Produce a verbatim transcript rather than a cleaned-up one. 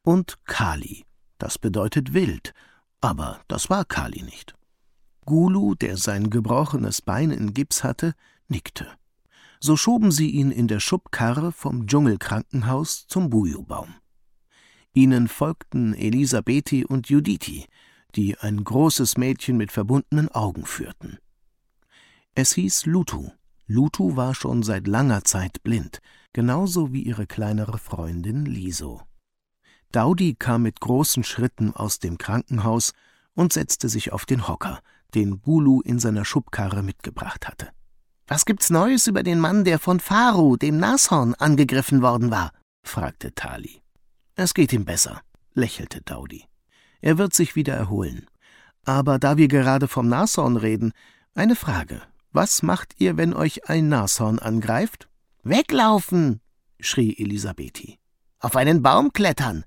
und Kali. Das bedeutet wild, aber das war Kali nicht. Gulu, der sein gebrochenes Bein in Gips hatte, nickte. So schoben sie ihn in der Schubkarre vom Dschungelkrankenhaus zum Buju-Baum. Ihnen folgten Elisabeti und Juditi, die ein großes Mädchen mit verbundenen Augen führten. Es hieß Lutu. Lutu war schon seit langer Zeit blind, genauso wie ihre kleinere Freundin Liso. Daudi kam mit großen Schritten aus dem Krankenhaus und setzte sich auf den Hocker, den Gulu in seiner Schubkarre mitgebracht hatte. »Was gibt's Neues über den Mann, der von Faru, dem Nashorn, angegriffen worden war?« fragte Tali. »Es geht ihm besser«, lächelte Daudi. »Er wird sich wieder erholen. Aber da wir gerade vom Nashorn reden, eine Frage. Was macht ihr, wenn euch ein Nashorn angreift?« »Weglaufen«, schrie Elisabeti. »Auf einen Baum klettern«,